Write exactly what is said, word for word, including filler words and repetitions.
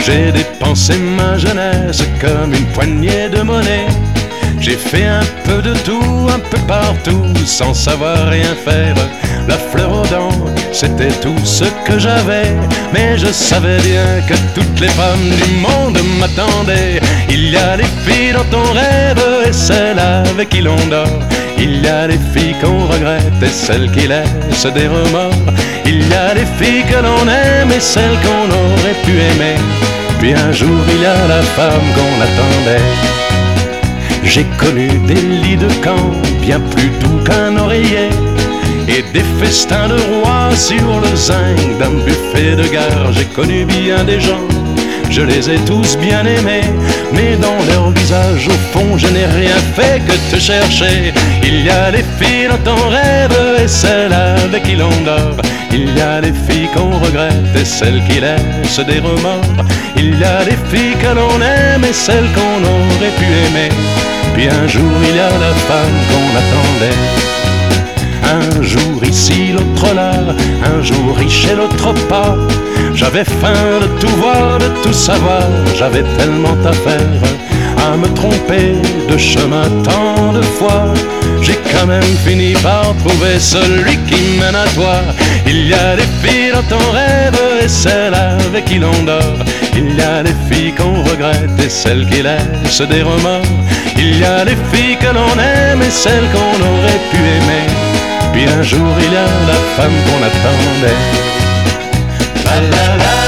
J'ai dépensé ma jeunesse comme une poignée de monnaie. J'ai fait un peu de tout, un peu partout, sans savoir rien faire. La fleur aux dents, c'était tout ce que j'avais. Mais je savais bien que toutes les femmes du monde m'attendaient. Il y a les filles dans ton rêve et celles avec qui l'on dort. Il y a les filles qu'on regrette et celles qui laissent des remords. Il y a les filles que l'on aime et celles qu'on aurait pu aimer. Puis un jour il y a la femme qu'on attendait. J'ai connu des lits de camp bien plus doux qu'un oreiller, et des festins de rois sur le zinc d'un buffet de gare. J'ai connu bien des gens, je les ai tous bien aimés, mais dans leur visage au fond je n'ai rien fait que te chercher. Il y a les filles dans ton rêve et celles avec qui l'on dort. Il y a les filles qu'on regrette et celles qui laissent des remords. Il y a les filles que l'on aime et celles qu'on aurait pu aimer. Puis un jour il y a la femme qu'on attendait. Un jour ici, l'autre là, un jour riche et l'autre pas. J'avais faim de tout voir, de tout savoir, j'avais tellement à faire, à me tromper de chemin tant de fois. J'ai quand même fini par trouver celui qui mène à toi. Il y a des filles dans ton rêve et celles avec qui l'on dort. Il y a des filles qu'on regrette et celles qui laissent des remords. Il y a des filles que l'on aime et celles qu'on aurait pu aimer. Puis un jour il y a la femme qu'on attendait. La la la.